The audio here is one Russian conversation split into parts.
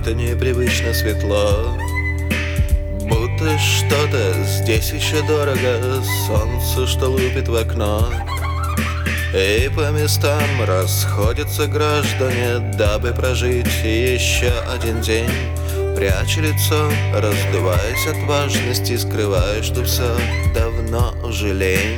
как-то непривычно светло, будто что-то здесь еще дорого солнцу, что лупит в окно. И по местам расходятся граждане, дабы прожить еще один день. Пряча лицо, раздуваясь от важности, скрывая, что все давно уже лень.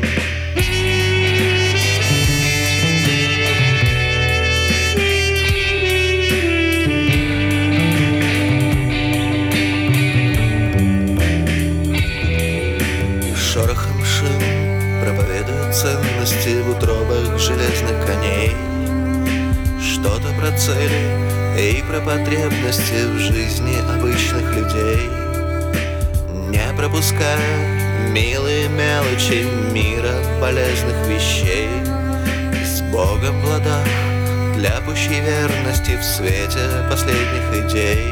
Шорохом шин проповедуют ценности в утробах железных коней. Что-то про цели и про потребности в жизни обычных людей. Не пропуская милые мелочи мира полезных вещей. С Богом в ладах для пущей верности в свете последних идей.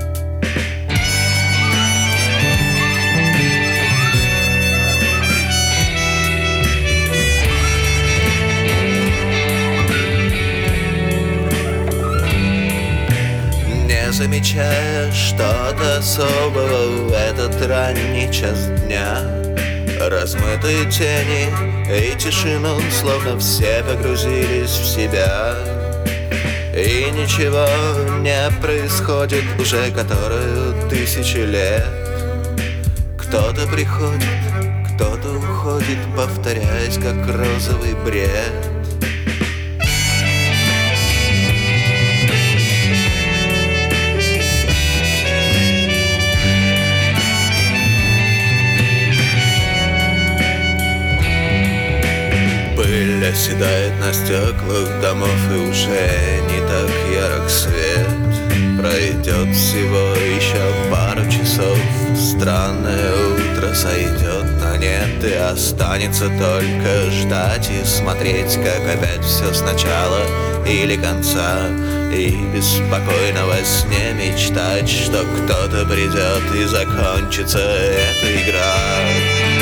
Замечая что-то особого в этот ранний час дня, размытые тени и тишину, словно все погрузились в себя. И ничего не происходит уже которую тысячи лет. Кто-то приходит, кто-то уходит, повторяясь, как розовый бред. Пыль оседает на стеклах домов, и уже не так ярок свет. Пройдет всего еще пару часов, странное утро сойдет на нет, и останется только ждать и смотреть, как опять все сначала или конца. И беспокойно во сне мечтать, что кто-то придет и закончится эта игра.